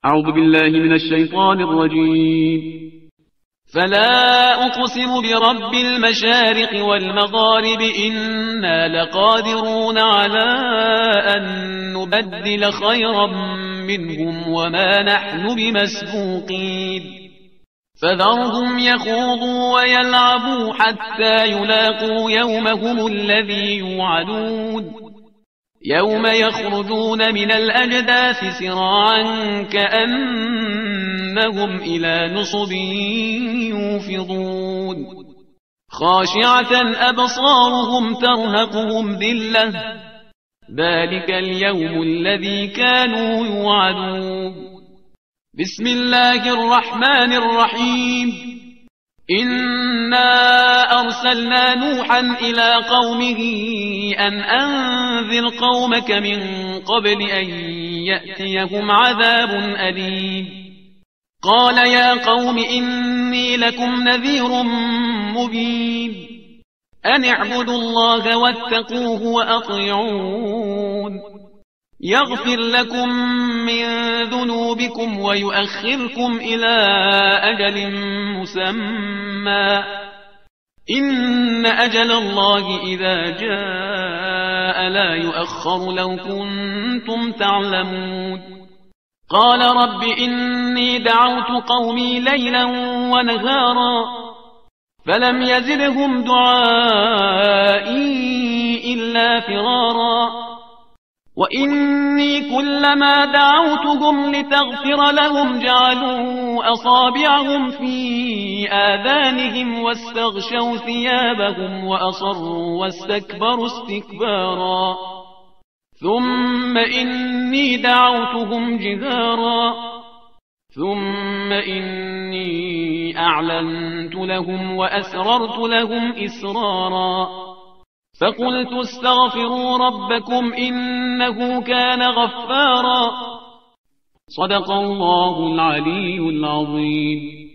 أعوذ بالله من الشيطان الرجيم. فلا أقسم برب المشارق والمغارب إنا لقادرون على أن نبدل خيرا منهم وما نحن بمسبوقين فذرهم يخوضوا ويلعبوا حتى يلاقوا يومهم الذي يوعدون يوم يخرجون من الأجداث سراعا كأنهم إلى نصب يوفضون خاشعة أبصارهم ترهقهم ذلة ذلك اليوم الذي كانوا يوعدون. بسم الله الرحمن الرحيم. إنا أرسلنا نوحا إلى قومه أن أنذر قومك من قبل أن يأتيهم عذاب أليم. قال يا قوم إني لكم نذير مبين أن اعبدوا الله واتقوه وأطيعون يغفر لكم من ذنوبكم ويؤخركم إلى أجل مسمى إن أجل الله إذا جاء لا يؤخر لو كنتم تعلمون. قال رب إني دعوت قومي ليلا ونهارا فلم يزدهم دعائي إلا فرارا وإني كلما دعوتهم لتغفر لهم جعلوا أصابعهم في آذانهم واستغشوا ثيابهم وأصروا واستكبروا استكبارا ثم إني دعوتهم جهارا ثم إني أعلنت لهم وأسررت لهم إسرارا فقلت استغفروا ربكم إنه كان غفارا. صدق الله العلي العظيم.